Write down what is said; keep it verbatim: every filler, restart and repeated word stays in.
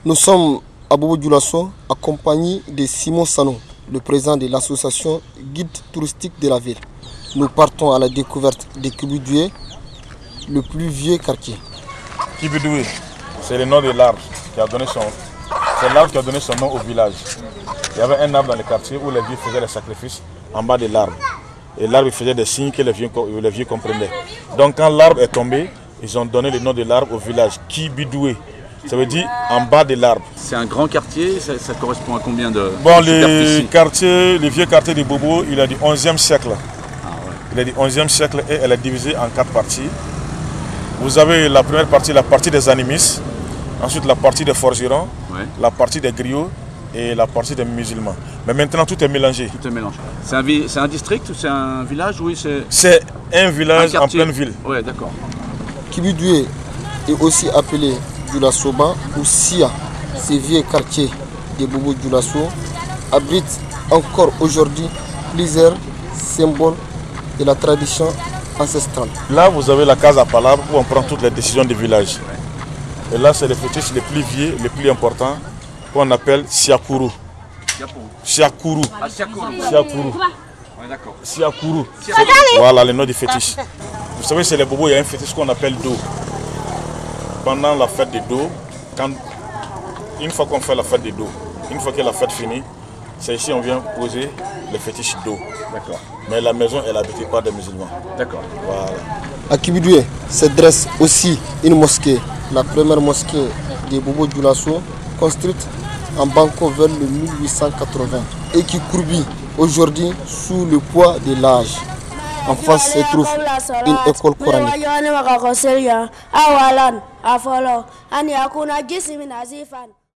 Nous sommes à Bobo Dioulasso, accompagnés de Simon Sano, le président de l'association guide touristique de la ville. Nous partons à la découverte de Kibidoué, le plus vieux quartier. Kibidoué, c'est le nom de l'arbre qui a donné son, c'est l'arbre qui a donné son nom au village. Il y avait un arbre dans le quartier où les vieux faisaient les sacrifices en bas de l'arbre. Et l'arbre faisait des signes que les vieux, les vieux comprenaient. Donc quand l'arbre est tombé, ils ont donné le nom de l'arbre au village, Kibidoué. Ça veut dire en bas de l'arbre. C'est un grand quartier, ça, ça correspond à combien de Bon, le quartier, le vieux quartier de Bobo, il est du onzième siècle. Ah, ouais. Il est du onzième siècle et elle est divisée en quatre parties. Vous avez la première partie, la partie des animistes, ensuite la partie des forgerons, ouais. La partie des griots et la partie des musulmans. Mais maintenant tout est mélangé. Tout est mélangé. C'est un, un district ou c'est un village? Oui, c'est un village un en pleine ville. Oui, d'accord. Kibidoué est aussi appelé Dioulasoba ou Sia. Ces vieux quartiers de Bobo Dioulasso abritent encore aujourd'hui plusieurs symboles de la tradition ancestrale. Là, vous avez la case à palabre où on prend toutes les décisions du village. Et là, c'est les fétiches les plus vieux, les plus importants, qu'on appelle Siakourou. Siakourou. Ah, Siakourou. Siakourou. Ouais, d'accord. Siakourou. Voilà le nom du fétiche. Vous savez, c'est les bobos, il y a un fétiche qu'on appelle Do. Pendant la fête de Do, quand, une fois qu'on fait la fête de Do, une fois que la fête finit, c'est ici on vient poser les fétiches d'eau. D'accord. Mais la maison elle est habitée par des musulmans. D'accord. Voilà. À Kibidoué se dresse aussi une mosquée, la première mosquée de Bobo Dioulasso, construite en Banco vers le mille huit cent quatre-vingts et qui courbit aujourd'hui sous le poids de l'âge. En face se trouve une école coranique.